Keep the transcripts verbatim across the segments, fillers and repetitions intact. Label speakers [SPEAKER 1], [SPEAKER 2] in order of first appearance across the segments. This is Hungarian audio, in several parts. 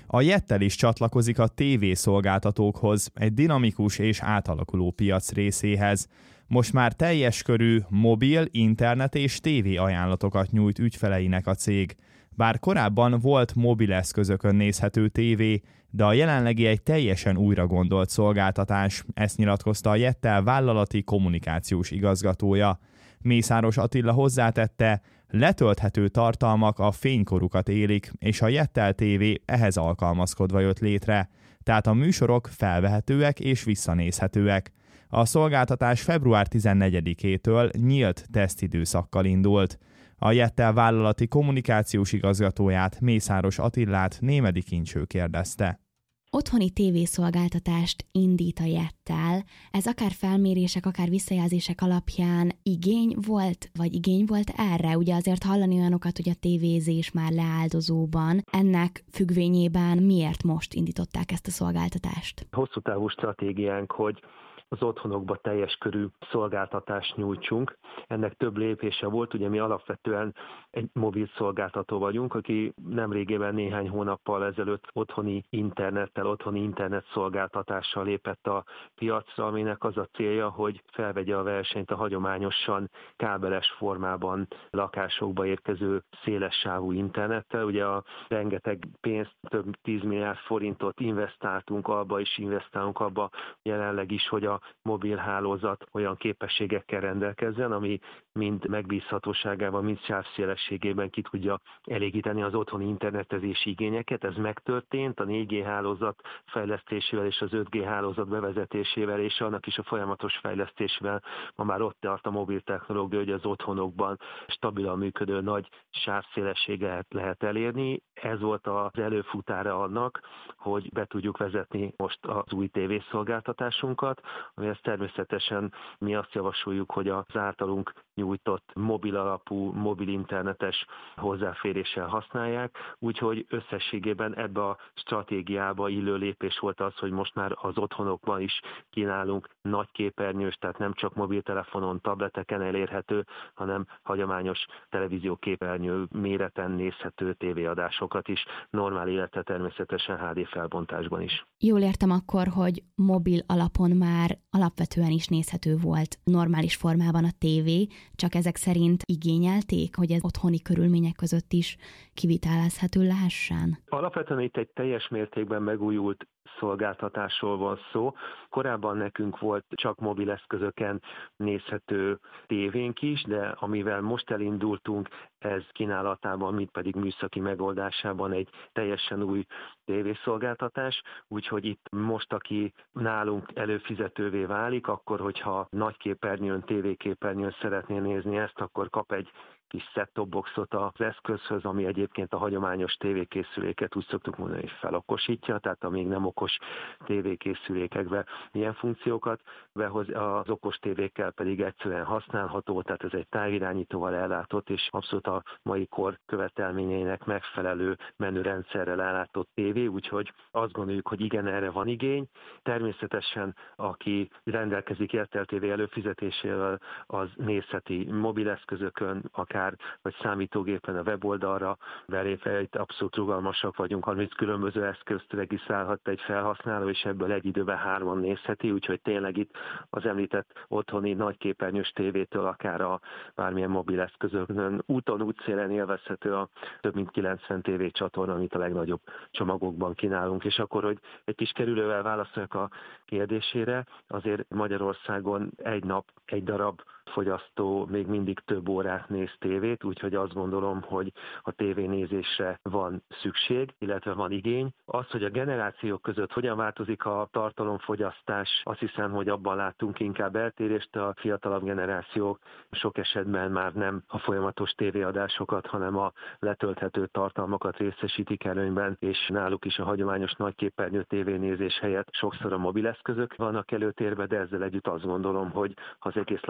[SPEAKER 1] A Jettel is csatlakozik a tévészolgáltatókhoz, egy dinamikus és átalakuló piac részéhez. Most már teljes körű mobil, internet és tévé ajánlatokat nyújt ügyfeleinek a cég. Bár korábban volt mobileszközökön nézhető tévé, de a jelenlegi egy teljesen újra gondolt szolgáltatás, ezt nyilatkozta a Jettel vállalati kommunikációs igazgatója. Mészáros Attila hozzátette, letölthető tartalmak a fénykorukat élik, és a Jettel té vé ehhez alkalmazkodva jött létre, tehát a műsorok felvehetőek és visszanézhetőek. A szolgáltatás február tizennegyedikétől nyílt tesztidőszakkal indult. A Jettel vállalati kommunikációs igazgatóját, Mészáros Attilát Némedy Kincső kérdezte.
[SPEAKER 2] Otthoni tévészolgáltatást indít a Jettel. Ez akár felmérések, akár visszajelzések alapján igény volt, vagy igény volt erre? Ugye azért hallani olyanokat, hogy a tévézés már leáldozóban. Ennek függvényében miért most indították ezt a szolgáltatást?
[SPEAKER 3] Hosszú távú stratégiánk, hogy az otthonokba teljes körű szolgáltatást nyújtsunk. Ennek több lépése volt, ugye mi alapvetően egy mobil szolgáltató vagyunk, aki nemrégében néhány hónappal ezelőtt otthoni internettel, otthoni internet szolgáltatással lépett a piacra, aminek az a célja, hogy felvegye a versenyt a hagyományosan kábeles formában lakásokba érkező szélessávú internettel. Ugye a rengeteg pénzt, több tíz milliárd forintot investáltunk abba, és investálunk abba jelenleg is, hogy a mobilhálózat olyan képességekkel rendelkezzen, ami mind megbízhatóságában, mind sávszélességében ki tudja elégíteni az otthoni internetezési igényeket. Ez megtörtént a négy G hálózat fejlesztésével és az öt G hálózat bevezetésével, és annak is a folyamatos fejlesztésével ma már ott tart a mobil technológia, hogy az otthonokban stabilan működő nagy sávszélességet lehet elérni. Ez volt az előfutára annak, hogy be tudjuk vezetni most az új tévészolgáltatásunkat, amihez természetesen mi azt javasoljuk, hogy az általunk nyújtott mobil alapú, mobil internetes hozzáféréssel használják, úgyhogy összességében ebbe a stratégiába illő lépés volt az, hogy most már az otthonokban is kínálunk nagy képernyős, tehát nem csak mobiltelefonon, tableteken elérhető, hanem hagyományos televízióképernyő méreten nézhető tévéadásokat is, normál, illetve természetesen há dé felbontásban is.
[SPEAKER 2] Jól értem akkor, hogy mobil alapon már alapvetően is nézhető volt normális formában a tévé, csak ezek szerint igényelték, hogy ez otthoni körülmények között is kivitelezhető lehessen?
[SPEAKER 3] Alapvetően itt egy teljes mértékben megújult szolgáltatásról van szó. Korábban nekünk volt csak mobileszközöken nézhető tévénk is, de amivel most elindultunk, ez kínálatában, mint pedig műszaki megoldásában egy teljesen új tévészolgáltatás, úgyhogy itt most, aki nálunk előfizetővé válik, akkor, hogyha nagy képernyőn, tévéképernyőn szeretné nézni ezt, akkor kap egy kis set-top boxot az eszközhöz, ami egyébként a hagyományos tévékészüléket úgy szoktuk mondani, hogy felokosítja, tehát a még nem okos tévékészülékekbe milyen funkciókat behoz, az okos tévékkel pedig egyszerűen használható, tehát ez egy távirányítóval ellátott, és abszolút a mai kor követelményeinek megfelelő menürendszerrel ellátott tévé, úgyhogy azt gondoljuk, hogy igen, erre van igény. Természetesen, aki rendelkezik Jettel té vé előfizetésével, az nézheti mobileszközökön, akár vagy számítógépen a weboldalra belépve, itt abszolút rugalmasak vagyunk, harminc különböző eszközt regisztrálhat egy felhasználó, és ebből egy időben hárman nézheti, úgyhogy tényleg itt az említett otthoni nagyképernyős tévétől akár a bármilyen mobileszközön úton, útszélen élvezhető a több mint kilencven tévécsatorna, amit a legnagyobb csomagokban kínálunk. És akkor, hogy egy kis kerülővel válaszoljak a kérdésére, azért Magyarországon egy nap, egy darab fogyasztó még mindig több órát néz tévét, úgyhogy azt gondolom, hogy a tévénézésre van szükség, illetve van igény. Az, hogy a generációk között hogyan változik a tartalomfogyasztás, azt hiszem, hogy abban láttunk inkább eltérést, a fiatalabb generációk sok esetben már nem a folyamatos tévéadásokat, hanem a letölthető tartalmakat részesítik előnyben, és náluk is a hagyományos nagyképernyő tévénézés helyett sokszor a mobileszközök vannak előtérbe, de ezzel együtt azt gondolom, hogy ha az egész lakosság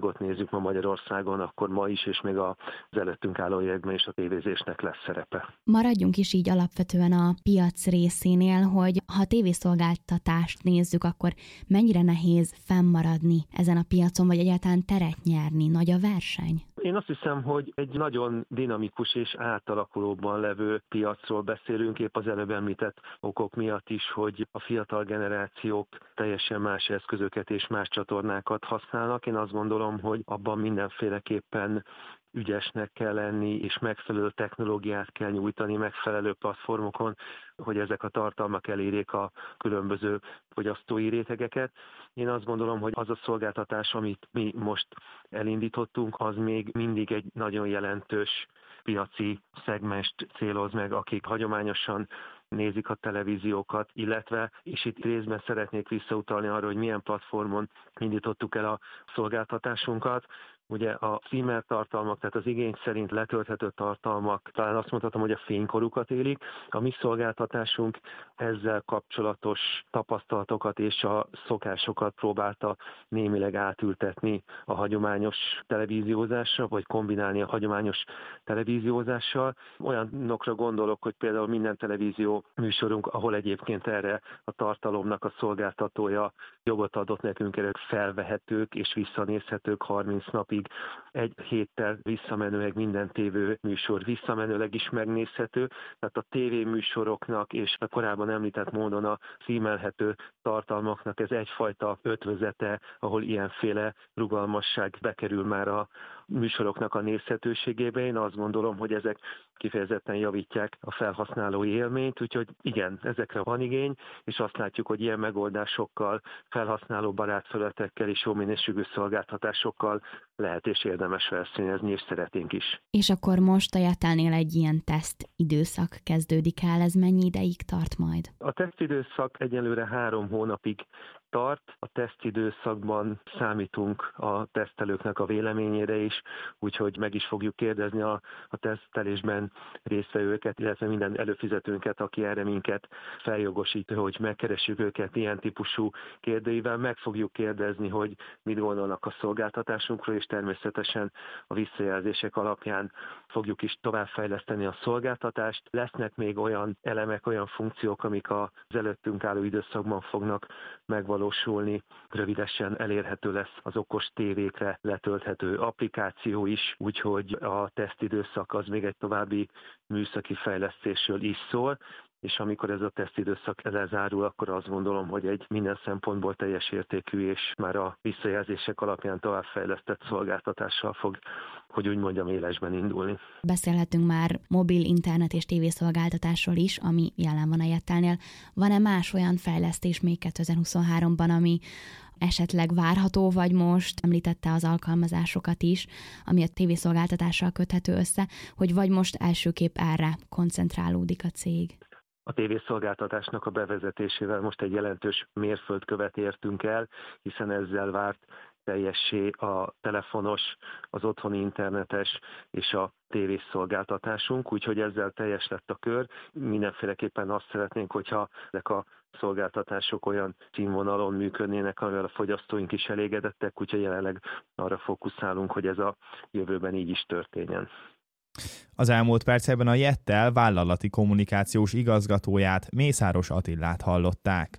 [SPEAKER 3] valóságot nézzük ma Magyarországon, akkor ma is, és még az előttünk álló években is a tévézésnek lesz szerepe.
[SPEAKER 2] Maradjunk is így alapvetően a piac részénél, hogy ha a tévészolgáltatást nézzük, akkor mennyire nehéz fennmaradni ezen a piacon, vagy egyáltalán teret nyerni? Nagy a verseny?
[SPEAKER 3] Én azt hiszem, hogy egy nagyon dinamikus és átalakulóban levő piacról beszélünk, épp az előbb említett okok miatt is, hogy a fiatal generációk teljesen más eszközöket és más csatornákat használnak. Én azt gondolom, hogy abban mindenféleképpen ügyesnek kell lenni, és megfelelő technológiát kell nyújtani megfelelő platformokon, hogy ezek a tartalmak elérjék a különböző fogyasztói rétegeket. Én azt gondolom, hogy az a szolgáltatás, amit mi most elindítottunk, az még mindig egy nagyon jelentős piaci szegmest céloz meg, akik hagyományosan nézik a televíziókat, illetve, és itt részben szeretnék visszautalni arra, hogy milyen platformon indítottuk el a szolgáltatásunkat. Ugye a streamer tartalmak, tehát az igény szerint letölthető tartalmak, talán azt mondhatom, hogy a fénykorukat élik. A mi szolgáltatásunk ezzel kapcsolatos tapasztalatokat és a szokásokat próbálta némileg átültetni a hagyományos televíziózásra, vagy kombinálni a hagyományos televíziózással. Olyanokra gondolok, hogy például minden televízió műsorunk, ahol egyébként erre a tartalomnak a szolgáltatója jogot adott nekünk, erre felvehetők és visszanézhetők harminc napig. Egy héttel visszamenőleg minden tévé műsor visszamenőleg is megnézhető, tehát a tévéműsoroknak és a korábban említett módon a címelhető tartalmaknak ez egyfajta ötvözete, ahol ilyenféle rugalmasság bekerül már a műsoroknak a nézhetőségébe. Én azt gondolom, hogy ezek kifejezetten javítják a felhasználói élményt, úgyhogy igen, ezekre van igény, és azt látjuk, hogy ilyen megoldásokkal, felhasználóbarát felületekkel és jó minőségű szolgáltatásokkal lehet és érdemes versenyezni, és szeretnénk is.
[SPEAKER 2] És akkor most a Jettelnél egy ilyen teszt időszak kezdődik el, ez mennyi ideig tart majd?
[SPEAKER 3] A tesztidőszak egyelőre három hónapig tart. A tesztidőszakban számítunk a tesztelőknek a véleményére is, úgyhogy meg is fogjuk kérdezni a, a tesztelésben résztvevőket, illetve minden előfizetőnket, aki erre minket feljogosít, hogy megkeressük őket ilyen típusú kérdőivel. Meg fogjuk kérdezni, hogy mit gondolnak a szolgáltatásunkról, és természetesen a visszajelzések alapján fogjuk is továbbfejleszteni a szolgáltatást. Lesznek még olyan elemek, olyan funkciók, amik az előttünk álló időszakban fognak megvalósulni. Rövidesen elérhető lesz az okos tévékre letölthető applikáció is, úgyhogy a tesztidőszak az még egy további műszaki fejlesztésről is szól, és amikor ez a tesztidőszak lezárul, akkor azt gondolom, hogy egy minden szempontból teljes értékű és már a visszajelzések alapján továbbfejlesztett szolgáltatással fog, hogy úgy mondjam, élesben indulni.
[SPEAKER 2] Beszélhetünk már mobil, internet és tévészolgáltatásról is, ami jelen van a Jettelnél. Van-e más olyan fejlesztés még kétezer-huszonháromban, ami esetleg várható, vagy most említette az alkalmazásokat is, ami a tévészolgáltatással köthető össze, hogy vagy most elsőképp erre koncentrálódik a cég?
[SPEAKER 3] A tévészolgáltatásnak a bevezetésével most egy jelentős mérföldkövet értünk el, hiszen ezzel várt teljessé a telefonos, az otthoni internetes és a tévészolgáltatásunk, úgyhogy ezzel teljes lett a kör. Mindenféleképpen azt szeretnénk, hogyha ezek a szolgáltatások olyan színvonalon működnének, amivel a fogyasztóink is elégedettek, úgyhogy jelenleg arra fókuszálunk, hogy ez a jövőben így is történjen.
[SPEAKER 1] Az elmúlt percekben a Jettel vállalati kommunikációs igazgatóját, Mészáros Attillát hallották.